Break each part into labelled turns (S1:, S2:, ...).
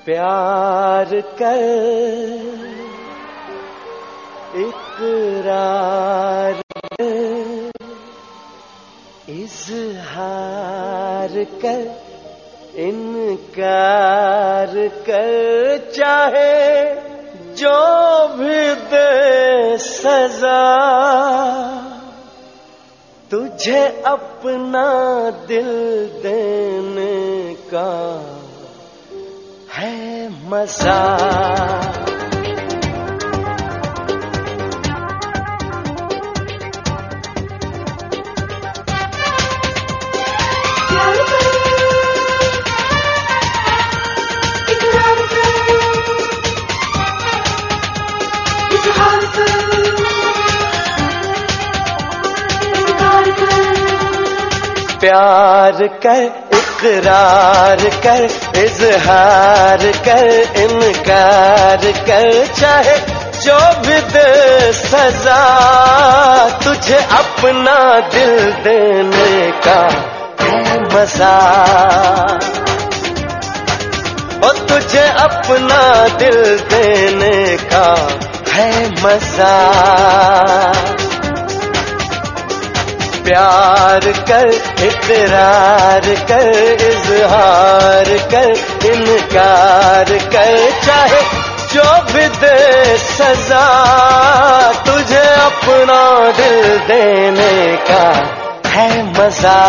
S1: प्यार कर इकरार इजहार कर इनकार कर चाहे जो भी दे सजा तुझे अपना दिल देने का है मजा। प्यार कर इकरार कर इजहार कर इनकार कर चाहे जो भी दे सजा तुझे अपना दिल देने का है मजा। और तुझे अपना दिल देने का है मजा। प्यार कर इकरार कर इजहार कर इनकार कर चाहे जो भी दे सजा तुझे अपना दिल देने का है मजा।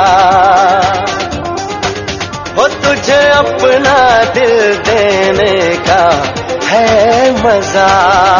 S1: वो तुझे अपना दिल देने का है मजा।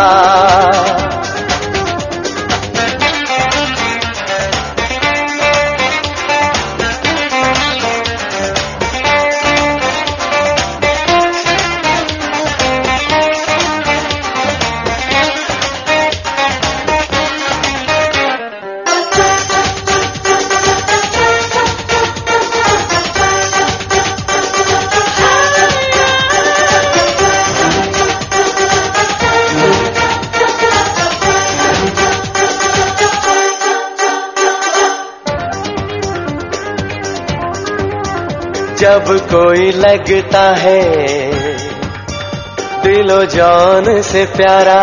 S1: जब कोई लगता है दिलो जान से प्यारा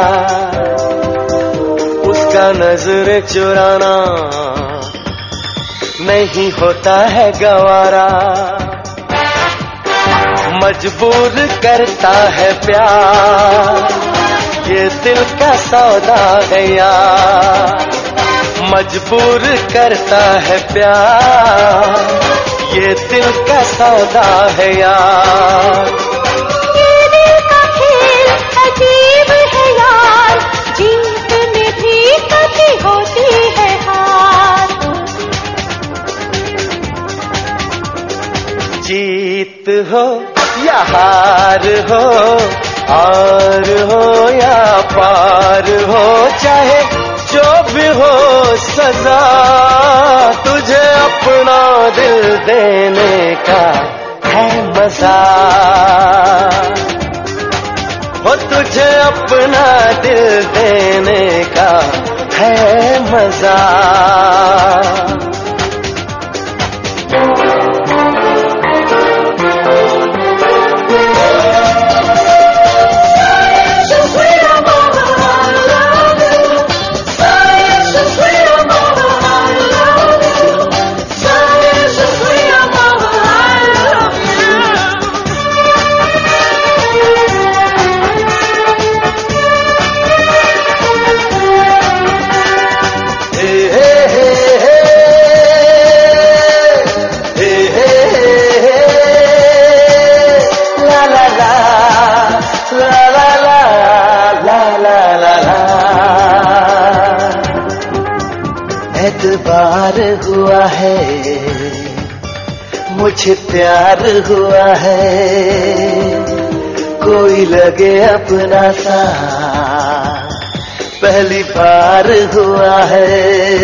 S1: उसका नजर चुराना नहीं होता है गवारा। मजबूर करता है प्यार ये दिल का सौदा है यार। मजबूर करता है प्यार ये दिल का सौदा है यार।
S2: ये दिल का खेल अजीब है यार जीत में भी कभी होती है हार।
S1: जीत हो या हार हो आर हो या पार हो चाहे जो भी हो सजा तुझे अपना दिल देने का है मजा। वो तुझे अपना दिल देने का है मजा। एतबार हुआ है मुझे प्यार हुआ है कोई लगे अपना सा पहली बार हुआ है।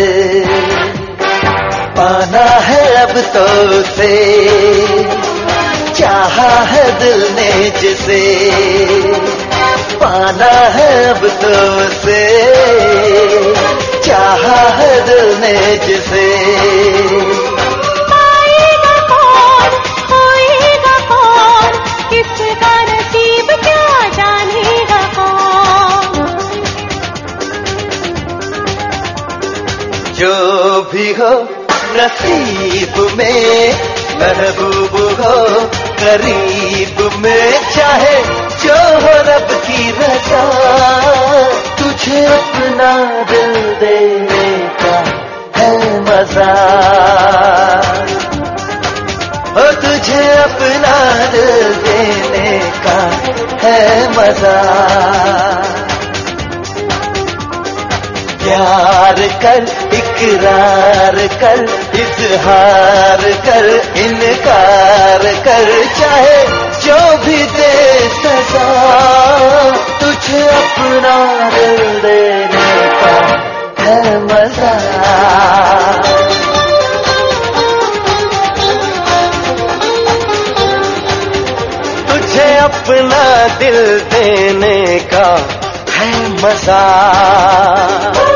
S1: पाना है अब तो उसे चाहा है दिल ने जिसे पाना है अब तो उसे चाहा है दिल ने जिसे।
S2: पाएगा कौन खोएगा कौन किसका नसीब
S1: में महबूब हो करीब में, चाहे जो हो रब की रजा, तुझे अपना दिल देने का है मजा। ओ तुझे अपना दिल देने का है मजा। प्यार कर, इकरार कर, इजहार कर, इनकार कर, चाहे जो भी दे सजा, तुझे अपना दिल देने का है मजा। तुझे अपना दिल देने का है मजा।